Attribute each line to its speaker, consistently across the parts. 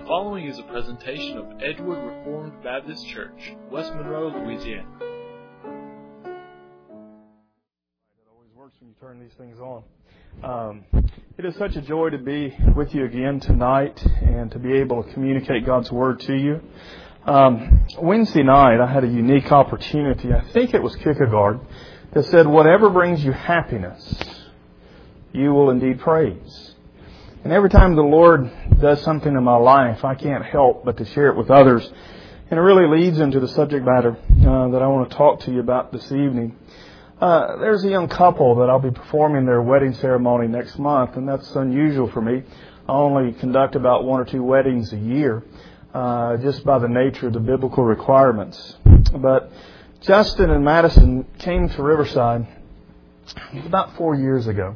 Speaker 1: The following is a presentation of Edgewood Reformed Baptist Church, West Monroe, Louisiana.
Speaker 2: It always works when you turn these things on. It is such a joy to be with you again tonight and to be able to communicate God's Word to you. Wednesday night I had a unique opportunity. I think it was Kierkegaard that said, whatever brings you happiness, you will indeed praise. And every time the Lord does something in my life, I can't help but to share it with others. And it really leads into the subject matter that I want to talk to you about this evening. There's a young couple that I'll be performing their wedding ceremony next month, and that's unusual for me. I only conduct about 1 or 2 weddings a year, just by the nature of the biblical requirements. But Justin and Madison came to Riverside about 4 years ago.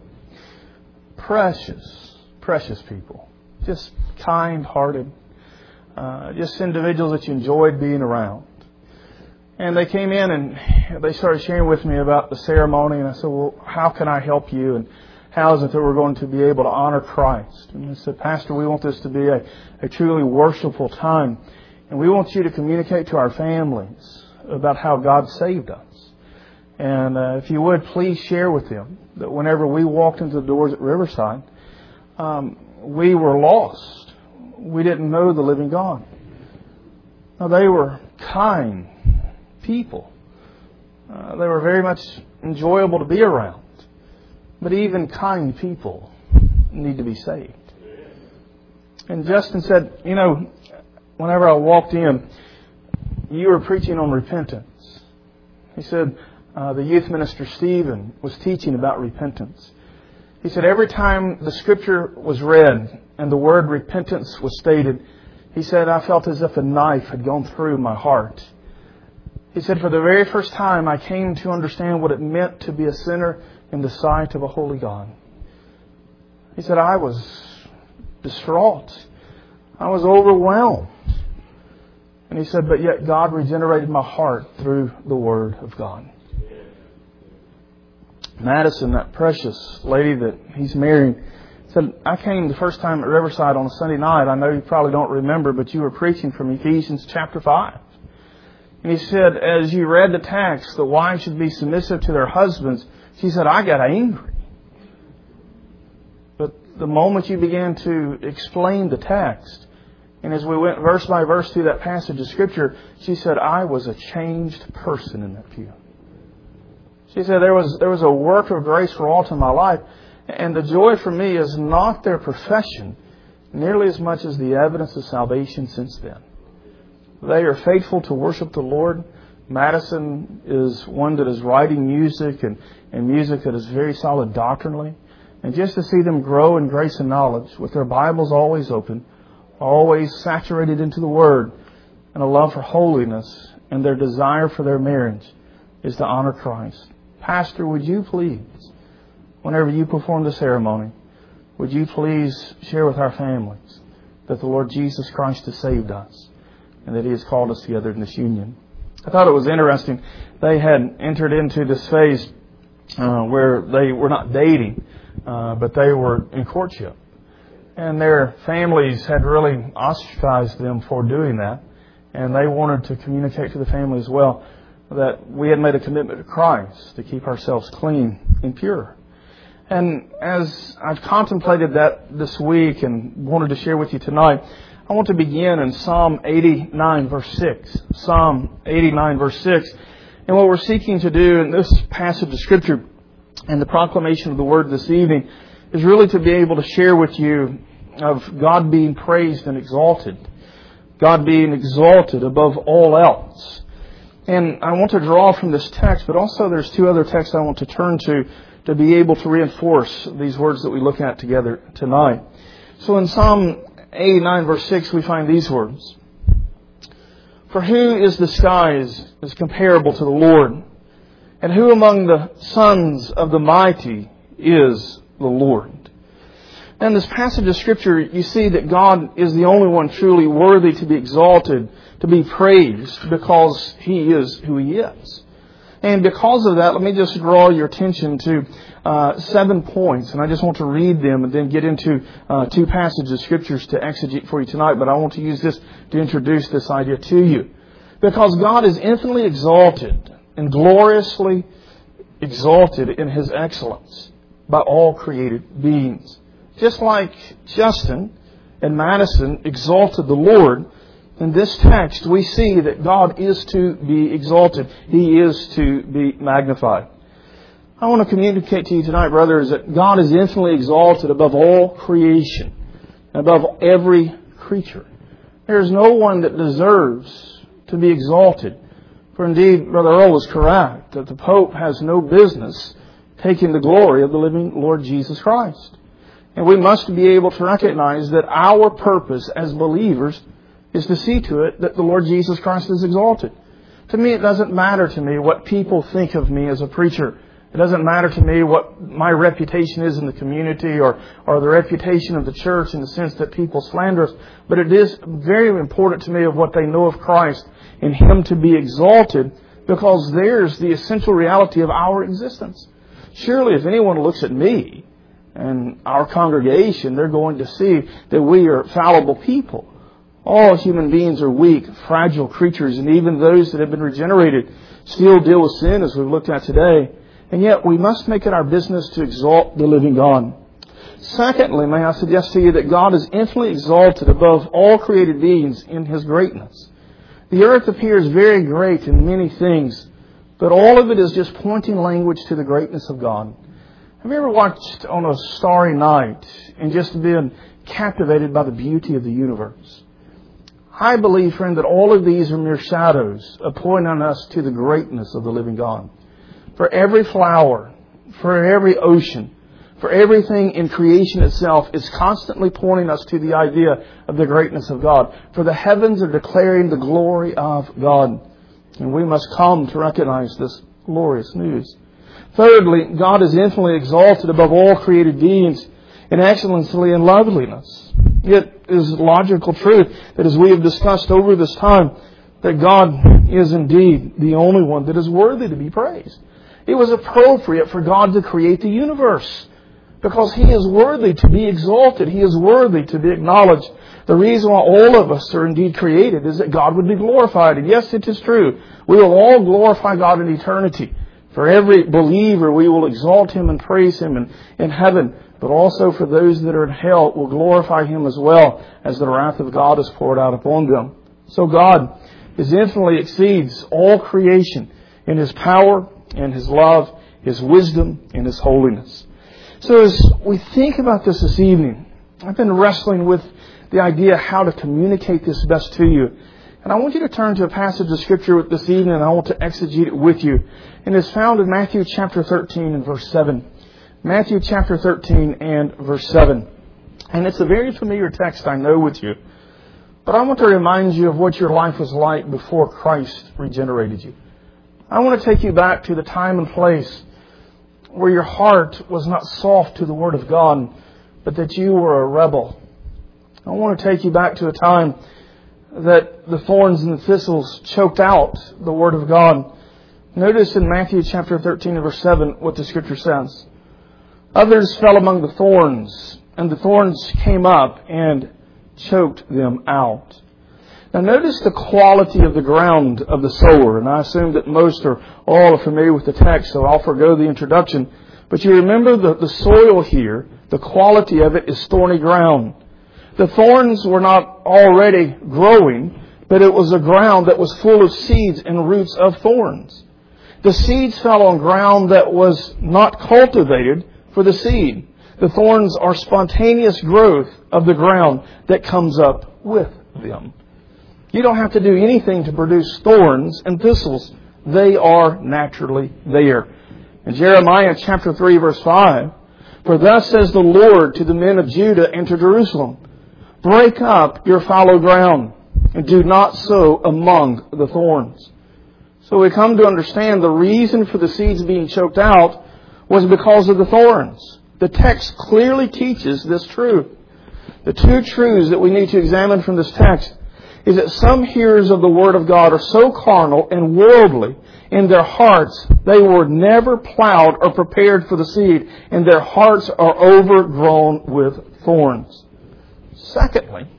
Speaker 2: Precious people. Just kind-hearted. Just individuals that you enjoyed being around. And they came in and they started sharing with me about the ceremony. And I said, well, how can I help you? And how is it that we're going to be able to honor Christ? And they said, Pastor, we want this to be a truly worshipful time. And we want you to communicate to our families about how God saved us. And if you would, please share with them that whenever we walked into the doors at Riverside, we were lost. We didn't know the living God. Now, they were kind people. They were very much enjoyable to be around. But even kind people need to be saved. And Justin said, you know, whenever I walked in, you were preaching on repentance. He said, the youth minister Stephen was teaching about repentance. He said, every time the scripture was read and the word repentance was stated, he said, I felt as if a knife had gone through my heart. He said, for the very first time, I came to understand what it meant to be a sinner in the sight of a holy God. He said, I was distraught. I was overwhelmed. And he said, but yet God regenerated my heart through the Word of God. Madison, that precious lady that he's marrying, said, I came the first time at Riverside on a Sunday night. I know you probably don't remember, but you were preaching from Ephesians chapter 5. And he said, as you read the text, the wives should be submissive to their husbands. She said, I got angry. But the moment you began to explain the text, and as we went verse by verse through that passage of Scripture, she said, I was a changed person in that pew. She said, there was a work of grace wrought in my life. And the joy for me is not their profession nearly as much as the evidence of salvation since then. They are faithful to worship the Lord. Madison is one that is writing music and music that is very solid doctrinally. And just to see them grow in grace and knowledge with their Bibles always open, always saturated into the Word, and a love for holiness and their desire for their marriage is to honor Christ. Pastor, would you please, whenever you perform the ceremony, would you please share with our families that the Lord Jesus Christ has saved us and that He has called us together in this union? I thought it was interesting. They had entered into this phase where they were not dating, but they were in courtship. And their families had really ostracized them for doing that. And they wanted to communicate to the family as well that we had made a commitment to Christ to keep ourselves clean and pure. And as I've contemplated that this week and wanted to share with you tonight, I want to begin in Psalm 89 verse 6. Psalm 89 verse 6. And what we're seeking to do in this passage of Scripture and the proclamation of the Word this evening is really to be able to share with you of God being praised and exalted. God being exalted above all else. And I want to draw from this text, but also there's 2 other texts I want to turn to be able to reinforce these words that we look at together tonight. So in Psalm 89 verse 6 we find these words. For who is the skies is comparable to the Lord? And who among the sons of the mighty is the Lord? And in this passage of Scripture, you see that God is the only one truly worthy to be exalted, to be praised, because He is who He is. And because of that, let me just draw your attention to 7 points. And I just want to read them and then get into 2 passages of Scriptures to exegete for you tonight. But I want to use this to introduce this idea to you. Because God is infinitely exalted and gloriously exalted in His excellence by all created beings. Just like Justin and Madison exalted the Lord, in this text we see that God is to be exalted. He is to be magnified. I want to communicate to you tonight, brothers, that God is infinitely exalted above all creation, above every creature. There is no one that deserves to be exalted. For indeed, Brother Earl was correct that the Pope has no business taking the glory of the living Lord Jesus Christ. And we must be able to recognize that our purpose as believers is to see to it that the Lord Jesus Christ is exalted. To me, it doesn't matter to me what people think of me as a preacher. It doesn't matter to me what my reputation is in the community or the reputation of the church in the sense that people slander us. But it is very important to me of what they know of Christ and Him to be exalted, because there's the essential reality of our existence. Surely if anyone looks at me and our congregation, they're going to see that we are fallible people. All human beings are weak, fragile creatures, and even those that have been regenerated still deal with sin, as we've looked at today. And yet we must make it our business to exalt the living God. Secondly, may I suggest to you that God is infinitely exalted above all created beings in His greatness. The earth appears very great in many things, but all of it is just pointing language to the greatness of God. Have you ever watched on a starry night and just been captivated by the beauty of the universe? I believe, friend, that all of these are mere shadows pointing us to the greatness of the living God. For every flower, for every ocean, for everything in creation itself is constantly pointing us to the idea of the greatness of God. For the heavens are declaring the glory of God. And we must come to recognize this glorious news. Thirdly, God is infinitely exalted above all created beings in excellency and loveliness. It is logical truth that, as we have discussed over this time, that God is indeed the only one that is worthy to be praised. It was appropriate for God to create the universe because He is worthy to be exalted. He is worthy to be acknowledged. The reason why all of us are indeed created is that God would be glorified. And yes, it is true. We will all glorify God in eternity. For every believer, we will exalt Him and praise Him in heaven. But also for those that are in hell, will glorify Him as well as the wrath of God is poured out upon them. So God infinitely exceeds all creation in His power and His love, His wisdom, and His holiness. So as we think about this evening, I've been wrestling with the idea how to communicate this best to you. And I want you to turn to a passage of Scripture this evening, and I want to exegete it with you. And it's found in Matthew chapter 13 and verse 7. Matthew chapter 13 and verse 7. And it's a very familiar text, I know, with you. But I want to remind you of what your life was like before Christ regenerated you. I want to take you back to the time and place where your heart was not soft to the Word of God, but that you were a rebel. I want to take you back to a time that the thorns and the thistles choked out the Word of God. Notice in Matthew chapter 13 and verse 7 what the Scripture says. Others fell among the thorns, and the thorns came up and choked them out. Now notice the quality of the ground of the sower. And I assume that most or all are familiar with the text, so I'll forgo the introduction. But you remember the soil here, the quality of it is thorny ground. The thorns were not already growing, but it was a ground that was full of seeds and roots of thorns. The seeds fell on ground that was not cultivated for the seed. The thorns are spontaneous growth of the ground that comes up with them. You don't have to do anything to produce thorns and thistles. They are naturally there. In Jeremiah chapter 3 verse 5, for thus says the Lord to the men of Judah and to Jerusalem, break up your fallow ground and do not sow among the thorns. So we come to understand the reason for the seeds being choked out was because of the thorns. The text clearly teaches this truth. The two truths that we need to examine from this text is that some hearers of the Word of God are so carnal and worldly In their hearts, they were never plowed or prepared for the seed, and their hearts are overgrown with thorns. Secondly,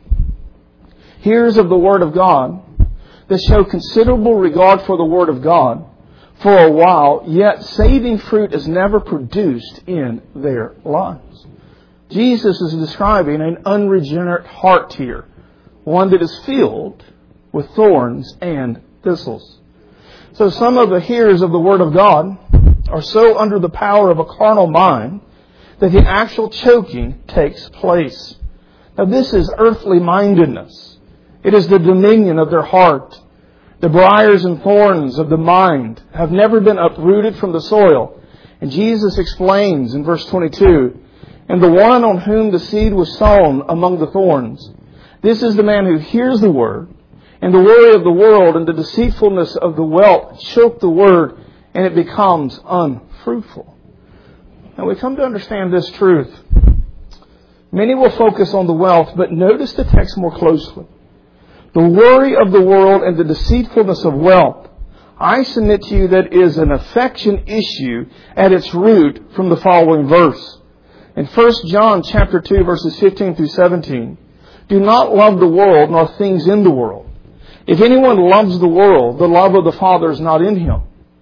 Speaker 2: hearers of the Word of God that show considerable regard for the Word of God for a while, yet saving fruit is never produced in their lives. Jesus is describing an unregenerate heart here, one that is filled with thorns and thistles. So some of the hearers of the Word of God are so under the power of a carnal mind that the actual choking takes place. Now this is earthly mindedness. It is the dominion of their heart. The briars and thorns of the mind have never been uprooted from the soil. And Jesus explains in verse 22, and the one on whom the seed was sown among the thorns, this is the man who hears the word, and the worry of the world and the deceitfulness of the wealth choke the word, and it becomes unfruitful. Now we come to understand this truth. Many will focus on the wealth, but notice the text more closely. The worry of the world and the deceitfulness of wealth, I submit to you that is an affection issue at its root from the following verse. In 1 John chapter 2, verses 15 through 17, do not love the world nor things in the world. If anyone loves the world, the love of the Father is not in him.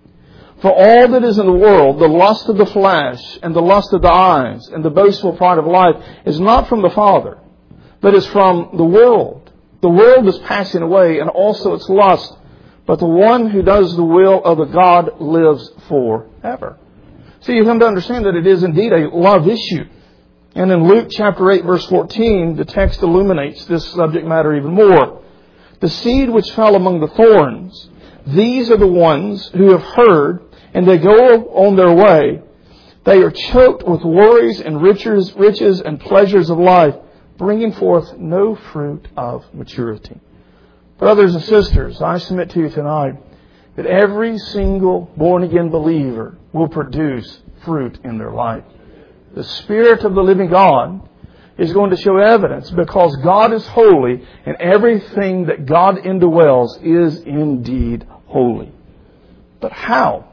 Speaker 2: For all that is in the world, the lust of the flesh and the lust of the eyes and the boastful pride of life is not from the Father, but is from the world. The world is passing away and also its lust, but the one who does the will of the God lives forever. So you come to understand that it is indeed a love issue. And in Luke chapter 8 verse 14, the text illuminates this subject matter even more. The seed which fell among the thorns, these are the ones who have heard and they go on their way. They are choked with worries and riches and pleasures of life, bringing forth no fruit of maturity. Brothers and sisters, I submit to you tonight that every single born-again believer will produce fruit in their life. The Spirit of the living God is going to show evidence because God is holy and everything that God indwells is indeed holy. But how?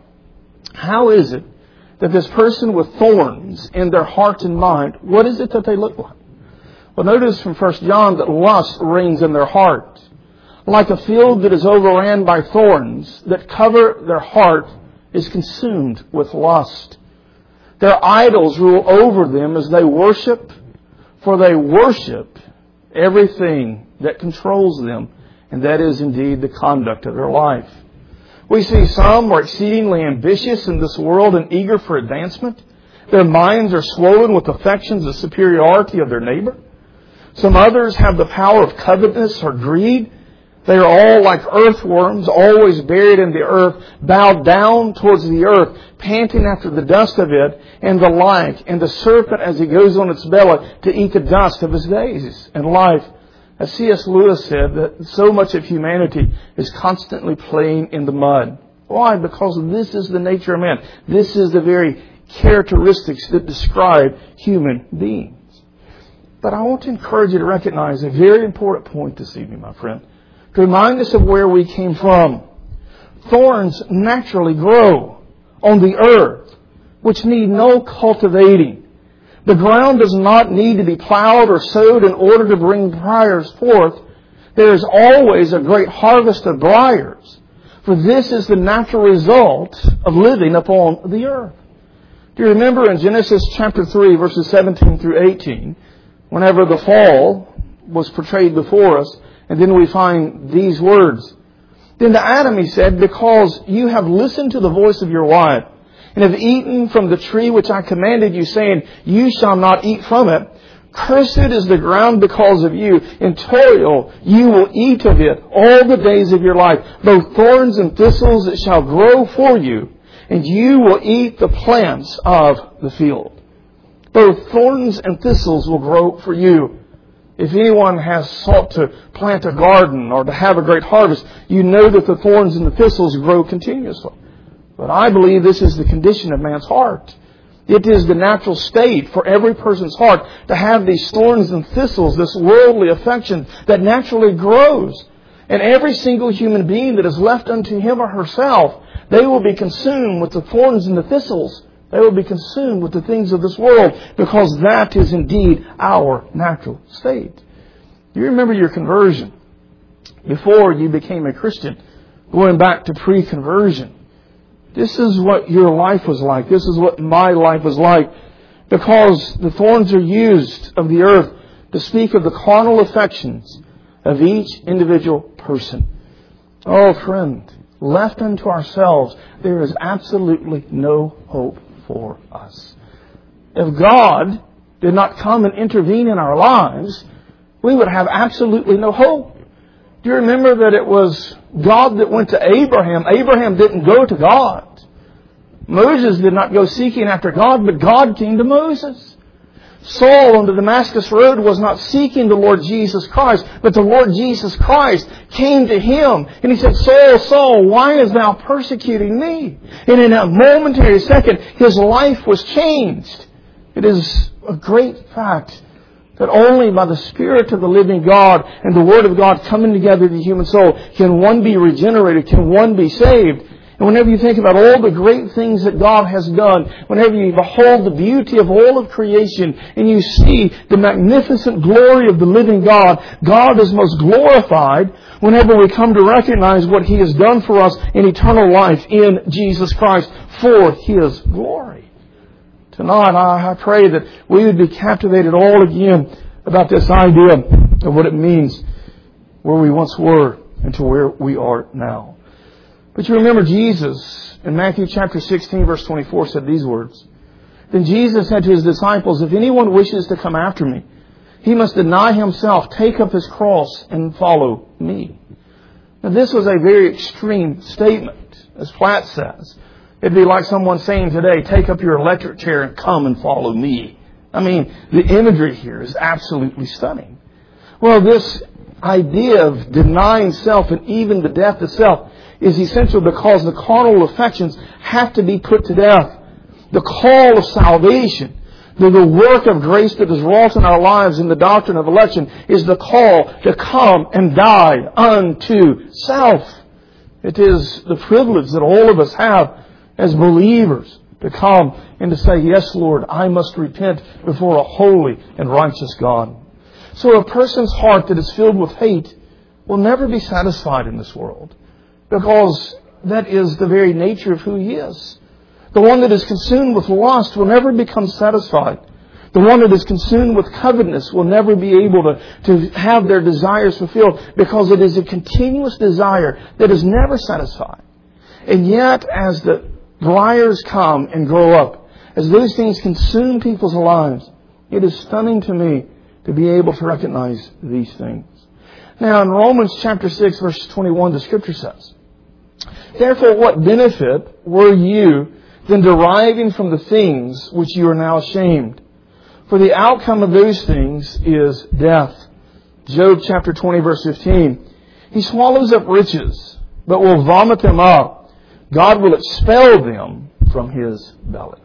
Speaker 2: How is it that this person with thorns in their heart and mind, what is it that they look like? Well, notice from 1 John that lust reigns in their heart. Like a field that is overran by thorns that cover their heart is consumed with lust. Their idols rule over them as they worship, for they worship everything that controls them, and that is indeed the conduct of their life. We see some are exceedingly ambitious in this world and eager for advancement. Their minds are swollen with affections of superiority of their neighbor. Some others have the power of covetousness or greed. They are all like earthworms, always buried in the earth, bowed down towards the earth, panting after the dust of it, and the like. And the serpent, as he goes on its belly, to eat the dust of his days and life. As C.S. Lewis said, that so much of humanity is constantly playing in the mud. Why? Because this is the nature of man. This is the very characteristics that describe human beings. But I want to encourage you to recognize a very important point this evening, my friend. To remind us of where we came from. Thorns naturally grow on the earth, which need no cultivating. The ground does not need to be plowed or sowed in order to bring briars forth. There is always a great harvest of briars, for this is the natural result of living upon the earth. Do you remember in Genesis chapter 3, verses 17 through 18, whenever the fall was portrayed before us, and then we find these words. Then to Adam he said, because you have listened to the voice of your wife, and have eaten from the tree which I commanded you, saying, you shall not eat from it, cursed is the ground because of you. In toil you will eat of it all the days of your life. Both thorns and thistles it shall grow for you, and you will eat the plants of the field. Both thorns and thistles will grow for you. If anyone has sought to plant a garden or to have a great harvest, you know that the thorns and the thistles grow continuously. But I believe this is the condition of man's heart. It is the natural state for every person's heart to have these thorns and thistles, this worldly affection that naturally grows. And every single human being that is left unto him or herself, they will be consumed with the thorns and the thistles. They will be consumed with the things of this world, because that is indeed our natural state. You remember your conversion before you became a Christian, going back to pre-conversion. This is what your life was like. This is what my life was like. Because the thorns are used of the earth to speak of the carnal affections of each individual person. Oh, friend, left unto ourselves, there is absolutely no hope for us. If God did not come and intervene in our lives, we would have absolutely no hope. Do you remember that it was God that went to Abraham? Abraham didn't go to God. Moses did not go seeking after God, but God came to Moses. Saul on the Damascus Road was not seeking the Lord Jesus Christ, but the Lord Jesus Christ came to him. And he said, Saul, Saul, why is thou persecuting me? And in a momentary second, his life was changed. It is a great fact that only by the Spirit of the living God and the Word of God coming together to the human soul can one be regenerated, can one be saved. And whenever you think about all the great things that God has done, whenever you behold the beauty of all of creation and you see the magnificent glory of the living God, God is most glorified whenever we come to recognize what He has done for us in eternal life in Jesus Christ for His glory. Tonight, I pray that we would be captivated all again about this idea of what it means where we once were and to where we are now. But you remember Jesus in Matthew chapter 16 verse 24 said these words. Then Jesus said to His disciples, if anyone wishes to come after me, he must deny himself, take up his cross, and follow me. Now this was a very extreme statement, as Platt says. It'd be like someone saying today, take up your electric chair and come and follow me. I mean, the imagery here is absolutely stunning. Well, this idea of denying self and even the death of self is essential because the carnal affections have to be put to death. The call of salvation, the work of grace that is wrought in our lives in the doctrine of election is the call to come and die unto self. It is the privilege that all of us have as believers to come and to say, yes, Lord, I must repent before a holy and righteous God. So a person's heart that is filled with hate will never be satisfied in this world, because that is the very nature of who he is. The one that is consumed with lust will never become satisfied. The one that is consumed with covetousness will never be able to have their desires fulfilled, because it is a continuous desire that is never satisfied. And yet, as the briars come and grow up, as those things consume people's lives, it is stunning to me to be able to recognize these things. Now, in Romans chapter 6, verse 21, the Scripture says, therefore, what benefit were you than deriving from the things which you are now ashamed? For the outcome of those things is death. Job chapter 20, verse 15. He swallows up riches, but will vomit them up. God will expel them from His belly.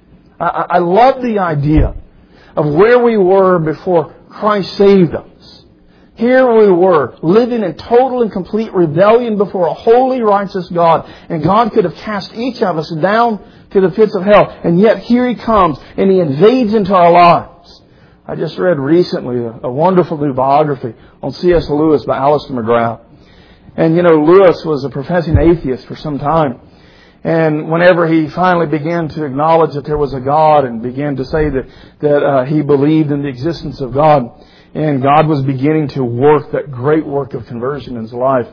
Speaker 2: I love the idea of where we were before Christ saved us. Here we were, living in total and complete rebellion before a holy, righteous God. And God could have cast each of us down to the pits of hell. And yet here He comes and He invades into our lives. I just read recently a wonderful new biography on C.S. Lewis by Alistair McGrath. And Lewis was a professing atheist for some time. And whenever he finally began to acknowledge that there was a God and began to say that he believed in the existence of God, and God was beginning to work that great work of conversion in his life,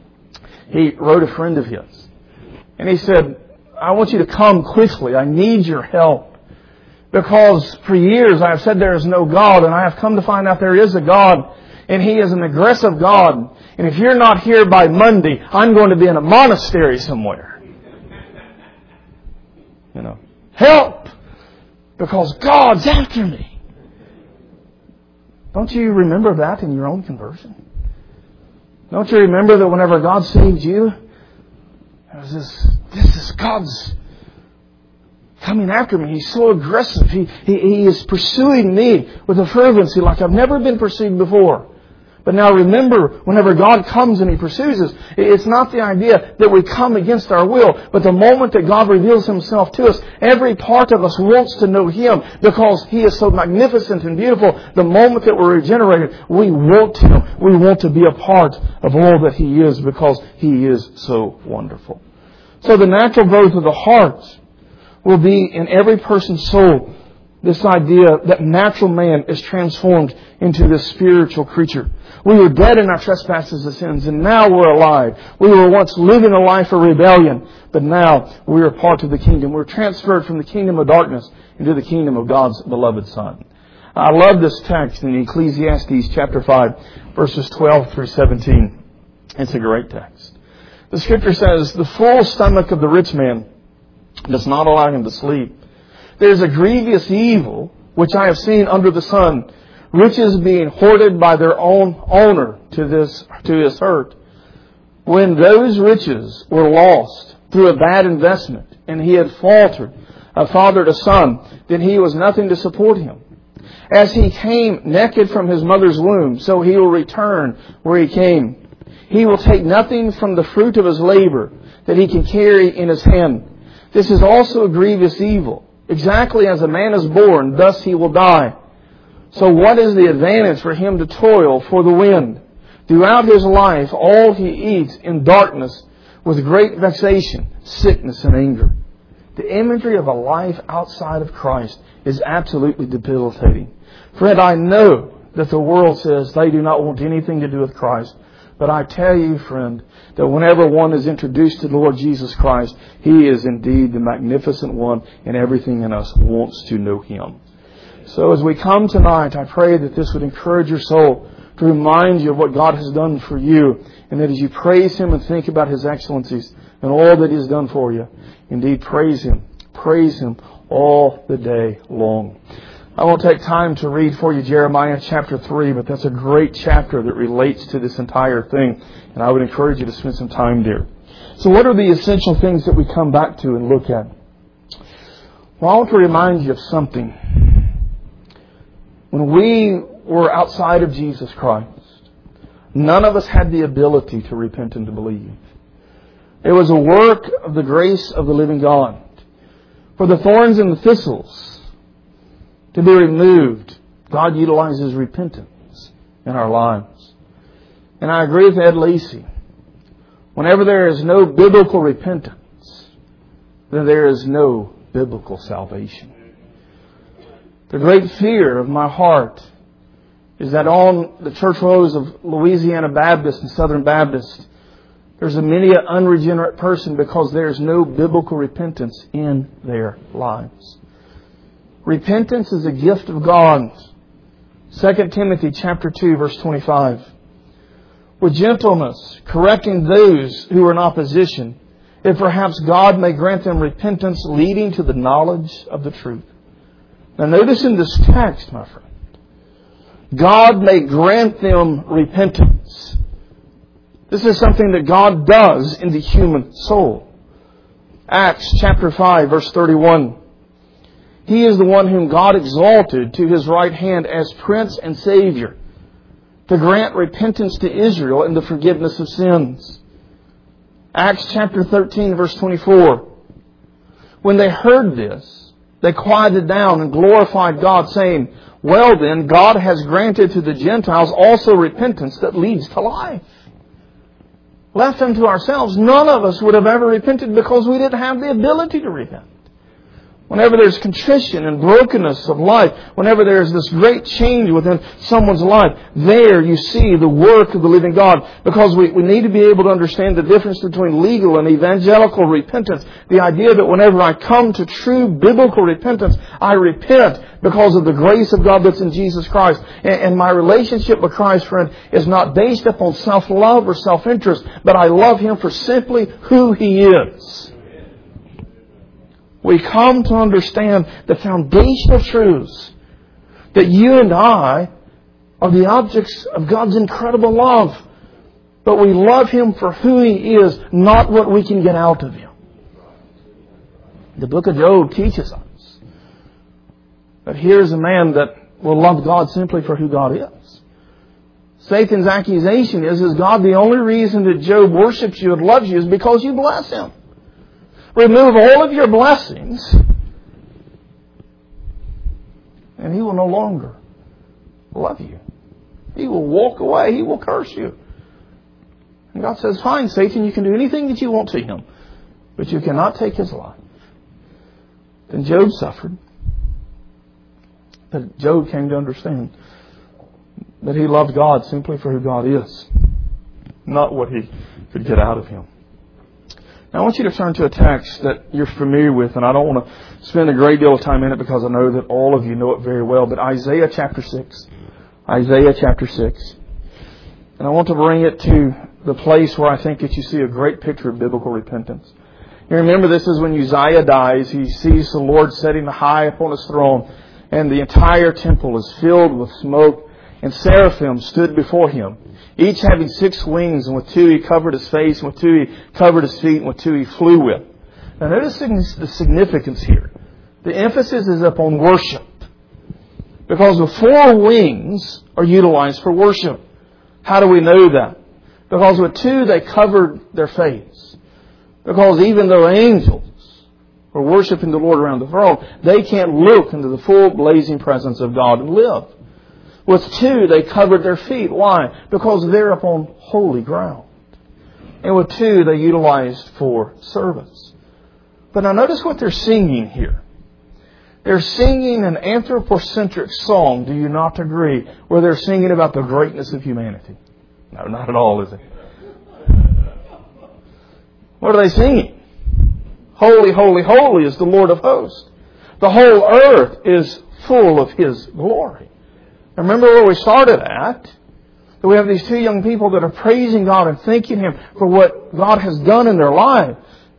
Speaker 2: he wrote a friend of his. And he said, I want you to come quickly. I need your help. Because for years I have said there is no God, and I have come to find out there is a God, and He is an aggressive God. And if you're not here by Monday, I'm going to be in a monastery somewhere. Help! Because God's after me. Don't you remember that in your own conversion? Don't you remember that whenever God saved you, it was this is God's coming after me. He's so aggressive. He is pursuing me with a fervency like I've never been pursued before. But now remember, whenever God comes and He pursues us, it's not the idea that we come against our will, but the moment that God reveals Himself to us, every part of us wants to know Him because He is so magnificent and beautiful. The moment that we're regenerated, we want Him. We want to be a part of all that He is because He is so wonderful. So the natural growth of the heart will be in every person's soul. This idea that natural man is transformed into this spiritual creature. We were dead in our trespasses and sins, and now we're alive. We were once living a life of rebellion, but now we are part of the kingdom. We're transferred from the kingdom of darkness into the kingdom of God's beloved Son. I love this text in Ecclesiastes chapter 5, verses 12 through 17. It's a great text. The Scripture says, "The full stomach of the rich man does not allow him to sleep. There is a grievous evil which I have seen under the sun, riches being hoarded by their own owner to his hurt. When those riches were lost through a bad investment, and he had faltered, a father to son, then he was nothing to support him. As he came naked from his mother's womb, so he will return where he came. He will take nothing from the fruit of his labor that he can carry in his hand. This is also a grievous evil. Exactly as a man is born, thus he will die. So what is the advantage for him to toil for the wind? Throughout his life, all he eats in darkness with great vexation, sickness, and anger." The imagery of a life outside of Christ is absolutely debilitating. Friend, I know that the world says they do not want anything to do with Christ. But I tell you, friend, that whenever one is introduced to the Lord Jesus Christ, He is indeed the magnificent one, and everything in us wants to know Him. So as we come tonight, I pray that this would encourage your soul to remind you of what God has done for you, and that as you praise Him and think about His excellencies and all that He has done for you, indeed praise Him all the day long. I won't take time to read for you Jeremiah chapter 3, but that's a great chapter that relates to this entire thing. And I would encourage you to spend some time there. So what are the essential things that we come back to and look at? Well, I want to remind you of something. When we were outside of Jesus Christ, none of us had the ability to repent and to believe. It was a work of the grace of the living God. For the thorns and the thistles to be removed, God utilizes repentance in our lives. And I agree with Ed Lacey. Whenever there is no biblical repentance, then there is no biblical salvation. The great fear of my heart is that on the church rows of Louisiana Baptist and Southern Baptist, there's many an unregenerate person because there's no biblical repentance in their lives. Repentance is a gift of God. 2 Timothy chapter 2, verse 25. With gentleness, correcting those who are in opposition, if perhaps God may grant them repentance leading to the knowledge of the truth. Now notice in this text, my friend, God may grant them repentance. This is something that God does in the human soul. Acts chapter 5, verse 31. He is the one whom God exalted to His right hand as Prince and Savior to grant repentance to Israel and the forgiveness of sins. Acts chapter 13, verse 24. When they heard this, they quieted down and glorified God, saying, "Well then, God has granted to the Gentiles also repentance that leads to life." Left unto ourselves, none of us would have ever repented because we didn't have the ability to repent. Whenever there's contrition and brokenness of life, whenever there's this great change within someone's life, there you see the work of the living God. Because we need to be able to understand the difference between legal and evangelical repentance. The idea that whenever I come to true biblical repentance, I repent because of the grace of God that's in Jesus Christ. And my relationship with Christ, friend, is not based upon self-love or self-interest, but I love Him for simply who He is. We come to understand the foundational truths that you and I are the objects of God's incredible love. But we love Him for who He is, not what we can get out of Him. The book of Job teaches us that here's a man that will love God simply for who God is. Satan's accusation is God, the only reason that Job worships you and loves you is because you bless him. Remove all of your blessings, and he will no longer love you. He will walk away. He will curse you. And God says, fine, Satan, you can do anything that you want to him, but you cannot take his life. Then Job suffered. But Job came to understand that he loved God simply for who God is, not what he could get out of him. Now I want you to turn to a text that you're familiar with, and I don't want to spend a great deal of time in it because I know that all of you know it very well, but Isaiah chapter 6. Isaiah chapter 6. And I want to bring it to the place where I think that you see a great picture of biblical repentance. You remember, this is when Uzziah dies. He sees the Lord sitting high upon his throne, and the entire temple is filled with smoke, and seraphim stood before him, each having 6 wings, and with 2 he covered his face, and with 2 he covered his feet, and with 2 he flew with. Now notice the significance here. The emphasis is upon worship, because the 4 wings are utilized for worship. How do we know that? Because with 2 they covered their face. Because even though angels are worshiping the Lord around the throne, they can't look into the full blazing presence of God and live. With 2 they covered their feet. Why? Because they're upon holy ground. And with 2 they utilized for service. But now notice what they're singing here. They're singing an anthropocentric song, do you not agree? Where they're singing about the greatness of humanity. No, not at all, is it? What are they singing? Holy, holy, holy is the Lord of hosts. The whole earth is full of His glory. Remember where we started at? That we have these 2 young people that are praising God and thanking Him for what God has done in their lives.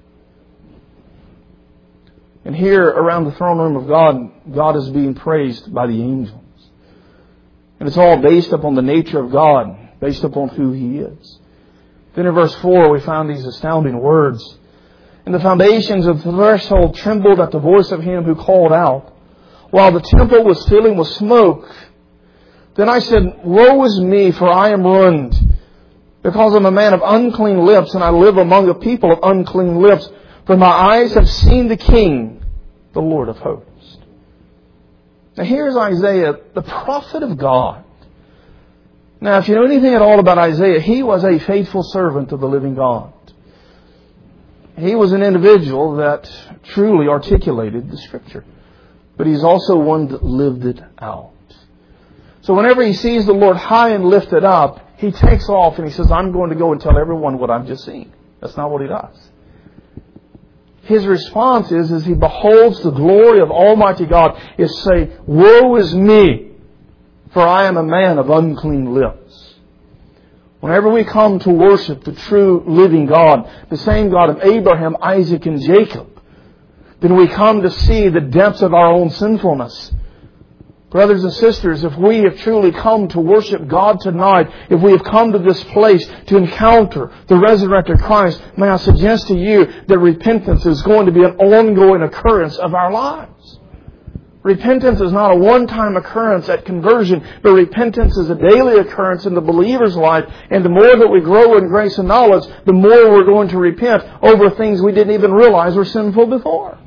Speaker 2: And here around the throne room of God, God is being praised by the angels. And it's all based upon the nature of God, based upon who He is. Then in verse 4 we find these astounding words. And the foundations of the threshold trembled at the voice of Him who called out, while the temple was filling with smoke. Then I said, woe is me, for I am ruined, because I'm a man of unclean lips, and I live among a people of unclean lips. For my eyes have seen the King, the Lord of hosts. Now here's Isaiah, the prophet of God. Now if you know anything at all about Isaiah, he was a faithful servant of the living God. He was an individual that truly articulated the Scripture. But he's also one that lived it out. So whenever he sees the Lord high and lifted up, he takes off and he says, I'm going to go and tell everyone what I've just seen. That's not what he does. His response is, as he beholds the glory of Almighty God, is say, woe is me, for I am a man of unclean lips. Whenever we come to worship the true living God, the same God of Abraham, Isaac, and Jacob, then we come to see the depths of our own sinfulness. Brothers and sisters, if we have truly come to worship God tonight, if we have come to this place to encounter the resurrected Christ, may I suggest to you that repentance is going to be an ongoing occurrence of our lives. Repentance is not a one-time occurrence at conversion, but repentance is a daily occurrence in the believer's life. And the more that we grow in grace and knowledge, the more we're going to repent over things we didn't even realize were sinful before.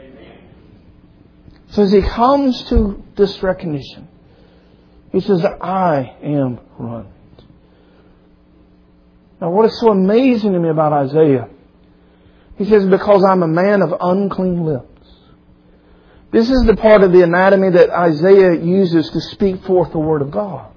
Speaker 2: So as he comes to this recognition, he says, I am ruined. Now what is so amazing to me about Isaiah, he says, because I'm a man of unclean lips. This is the part of the anatomy that Isaiah uses to speak forth the Word of God.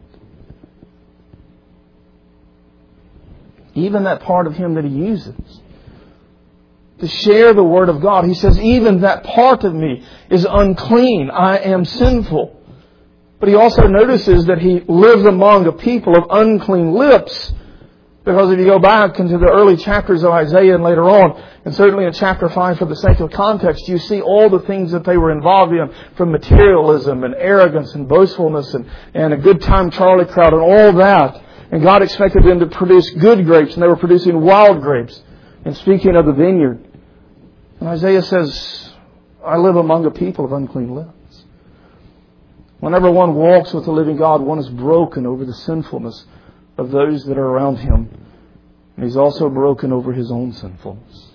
Speaker 2: Even that part of him that he uses to share the Word of God. He says, even that part of me is unclean. I am sinful. But he also notices that he lives among a people of unclean lips. Because if you go back into the early chapters of Isaiah and later on, and certainly in chapter 5 for the sake of context, you see all the things that they were involved in, from materialism and arrogance and boastfulness and a good time Charlie crowd and all that. And God expected them to produce good grapes, and they were producing wild grapes. And speaking of the vineyard, and Isaiah says, I live among a people of unclean lips. Whenever one walks with the living God, one is broken over the sinfulness of those that are around him. And he's also broken over his own sinfulness.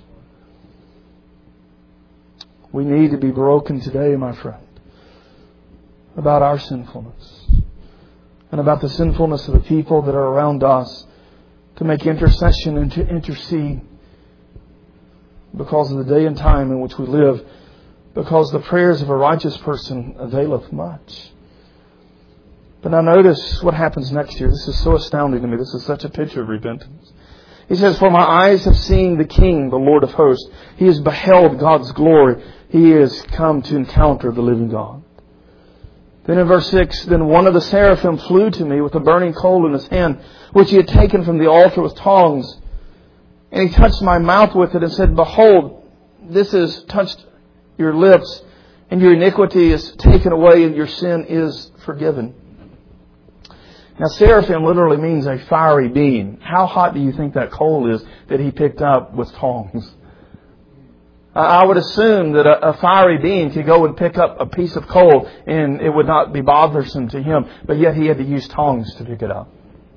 Speaker 2: We need to be broken today, my friend, about our sinfulness and about the sinfulness of the people that are around us, to make intercession and to intercede because of the day and time in which we live, because the prayers of a righteous person availeth much. But now notice what happens next here. This is so astounding to me. This is such a picture of repentance. He says, "For my eyes have seen the King, the Lord of hosts." He has beheld God's glory. He has come to encounter the living God. Then in verse 6, "Then one of the seraphim flew to me with a burning coal in his hand, which he had taken from the altar with tongs. And he touched my mouth with it and said, Behold, this has touched your lips, and your iniquity is taken away, and your sin is forgiven." Now, seraphim literally means a fiery being. How hot do you think that coal is that he picked up with tongs? I would assume that a fiery being could go and pick up a piece of coal and it would not be bothersome to him, but yet he had to use tongs to pick it up.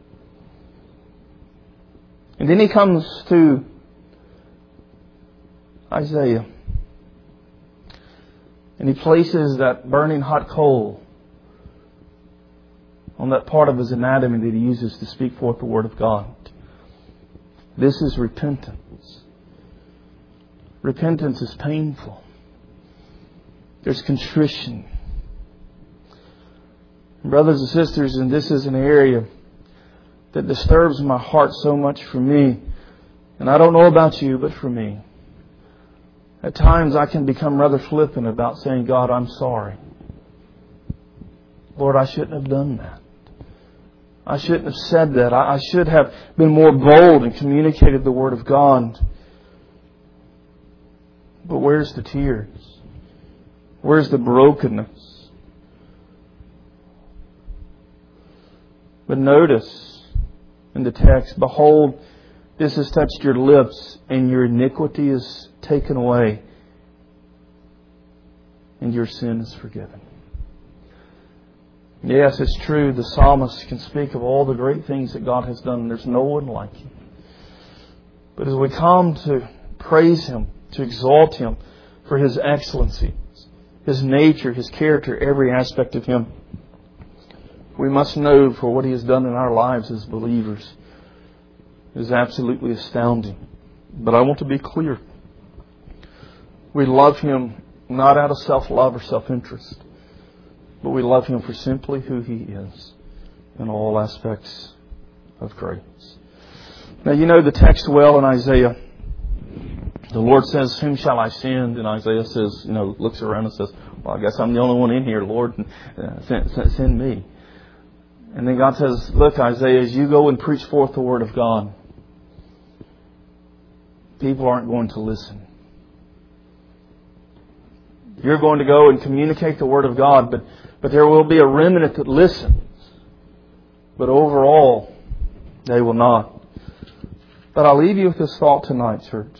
Speaker 2: And then he comes to Isaiah, and he places that burning hot coal on that part of his anatomy that he uses to speak forth the Word of God. This is repentance. Repentance is painful. There's contrition. Brothers and sisters, and this is an area that disturbs my heart so much for me. And I don't know about you, but for me. At times I can become rather flippant about saying, "God, I'm sorry. Lord, I shouldn't have done that. I shouldn't have said that. I should have been more bold and communicated the Word of God." But where's the tears? Where's the brokenness? But notice in the text, "Behold, this has touched your lips, and your iniquity is taken away, and your sin is forgiven." Yes, it's true, the psalmist can speak of all the great things that God has done, and there's no one like Him. But as we come to praise Him, to exalt Him for His excellencies, His nature, His character, every aspect of Him, we must know for what He has done in our lives as believers is absolutely astounding. But I want to be clear. We love Him not out of self-love or self-interest, but we love Him for simply who He is in all aspects of grace. Now, you know the text well in Isaiah. The Lord says, "Whom shall I send?" And Isaiah says, looks around and says, "Well, I guess I'm the only one in here, Lord. Send me." And then God says, "Look, Isaiah, as you go and preach forth the Word of God, people aren't going to listen. You're going to go and communicate the Word of God, but there will be a remnant that listens. But overall, they will not." But I'll leave you with this thought tonight, church.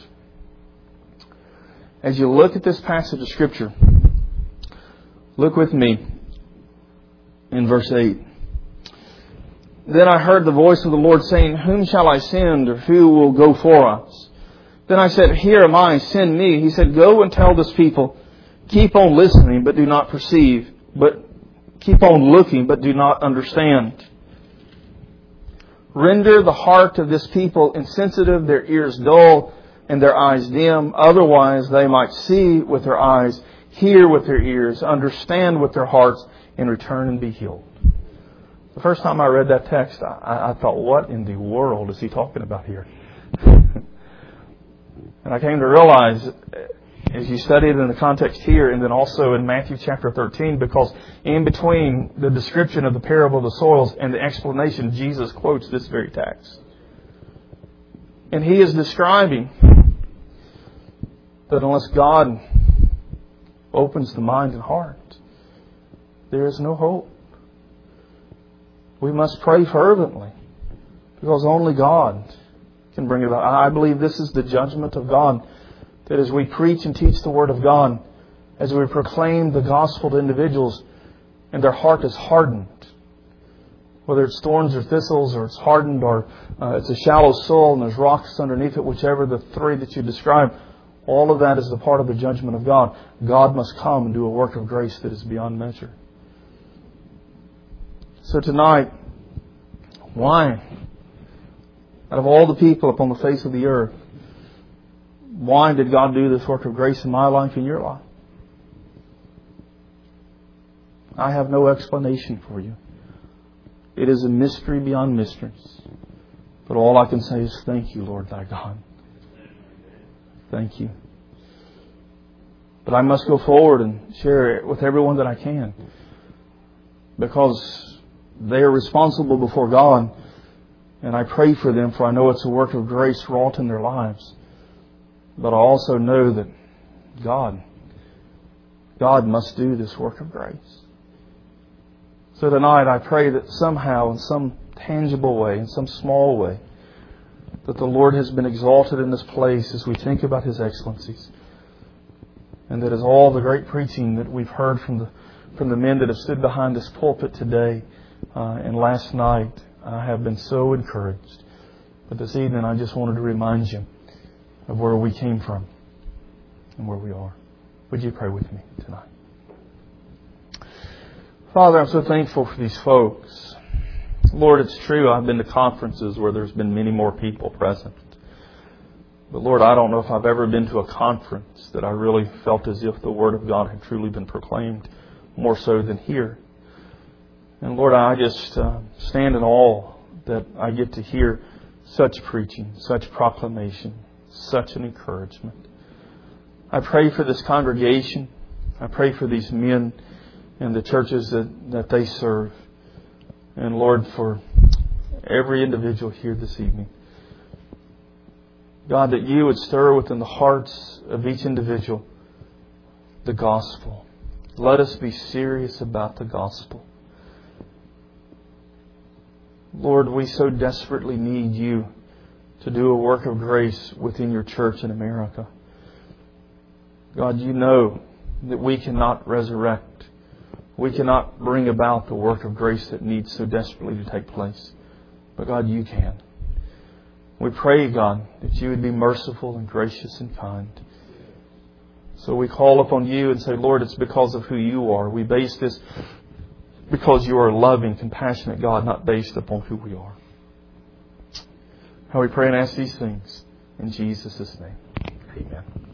Speaker 2: As you look at this passage of Scripture, look with me in verse 8. "Then I heard the voice of the Lord saying, Whom shall I send, or who will go for us? Then I said, Here am I, send me. He said, Go and tell this people, keep on listening, but do not perceive. But keep on looking, but do not understand. Render the heart of this people insensitive, their ears dull, and their eyes dim. Otherwise they might see with their eyes, hear with their ears, understand with their hearts, and return and be healed." The first time I read that text, I thought, what in the world is he talking about here? And I came to realize, as you study it in the context here, and then also in Matthew chapter 13, because in between the description of the parable of the soils and the explanation, Jesus quotes this very text. And He is describing that unless God opens the mind and heart, there is no hope. We must pray fervently, because only God can bring it about. I believe this is the judgment of God, that as we preach and teach the Word of God, as we proclaim the gospel to individuals, and their heart is hardened, Whether it's thorns or thistles, or it's hardened, or it's a shallow soil and there's rocks underneath it, whichever the three that you describe, all of that is a part of the judgment of God. God must come and do a work of grace that is beyond measure. So tonight, why? Out of all the people upon the face of the earth, why did God do this work of grace in my life and your life? I have no explanation for you. It is a mystery beyond mysteries. But all I can say is thank you, Lord thy God. Thank you. But I must go forward and share it with everyone that I can, because they are responsible before God, and I pray for them, for I know it's a work of grace wrought in their lives. But I also know that God must do this work of grace. So tonight I pray that somehow, in some tangible way, in some small way, that the Lord has been exalted in this place as we think about His excellencies. And that as all the great preaching that we've heard from the men that have stood behind this pulpit today and last night, I have been so encouraged. But this evening I just wanted to remind you of where we came from and where we are. Would you pray with me tonight? Father, I'm so thankful for these folks. Lord, it's true, I've been to conferences where there's been many more people present. But Lord, I don't know if I've ever been to a conference that I really felt as if the Word of God had truly been proclaimed more so than here. And Lord, I just stand in awe that I get to hear such preaching, such proclamation, such an encouragement. I pray for this congregation. I pray for these men and the churches that they serve. And Lord, for every individual here this evening, God, that you would stir within the hearts of each individual the gospel. Let us be serious about the gospel. Lord, we so desperately need you to do a work of grace within your church in America. God, you know that we cannot resurrect. We cannot bring about the work of grace that needs so desperately to take place. But God, you can. We pray, God, that you would be merciful and gracious and kind. So we call upon you and say, Lord, it's because of who you are. We base this because you are a loving, compassionate God, not based upon who we are. How we pray and ask these things in Jesus' name. Amen.